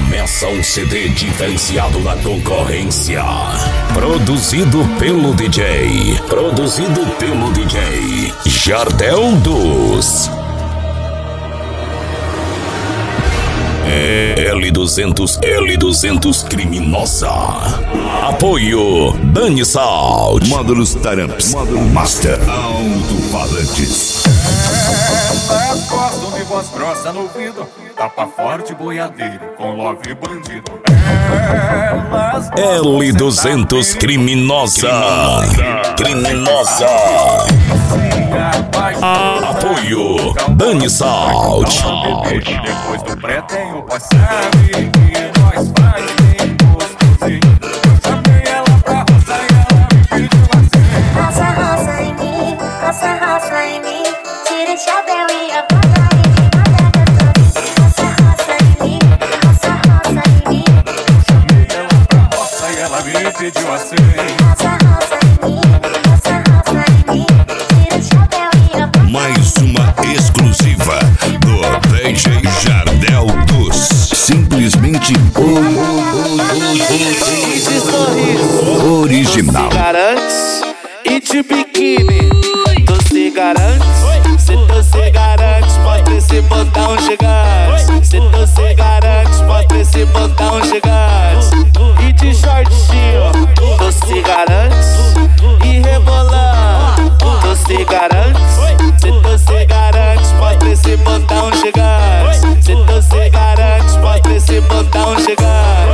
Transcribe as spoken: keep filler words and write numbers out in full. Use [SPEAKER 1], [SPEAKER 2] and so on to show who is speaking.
[SPEAKER 1] Começa um C D diferenciado na concorrência. Produzido pelo D J. Produzido pelo D J Jardel Dos. L duzentos, L duzentos Criminosa. Apoio Dani Salt.
[SPEAKER 2] Módulos Taramps. Módulo Master. Alto-falantes.
[SPEAKER 3] Elas gostam de voz grossa no ouvido, tapa forte boiadeiro com love bandido. Elas
[SPEAKER 1] L duzentos Criminosa. Criminosa. Apoio Dani Salt.
[SPEAKER 3] Depois do pré tem o pós-sabe que nós faz bem gostosinho. Eu chamei ela pra roça e ela me pediu assim:
[SPEAKER 4] roça, roça em mim, roça, roça em mim. Tira o chapéu e a bota e roça, roça em mim, roça, roça em mim.
[SPEAKER 3] Chamei ela pra roça e ela me pediu assim:
[SPEAKER 4] roça, roça em mim, roça, roça em mim. Tira o chapéu e a bota.
[SPEAKER 2] Mais uma exclusiva do D J Jardel Dos. Simplesmente original.
[SPEAKER 5] Tu se garantes e de biquíni. Tu se garantes, se tu se garantes, mostra esse botão gigante. Se tu se garantes, mostra esse botão gigante. E de shortinho, tu se garantes e rebolando. Tu se garantes, se tu se garantes, mostra esse botão gigante. Se tu se garantes, mostra esse botão gigante.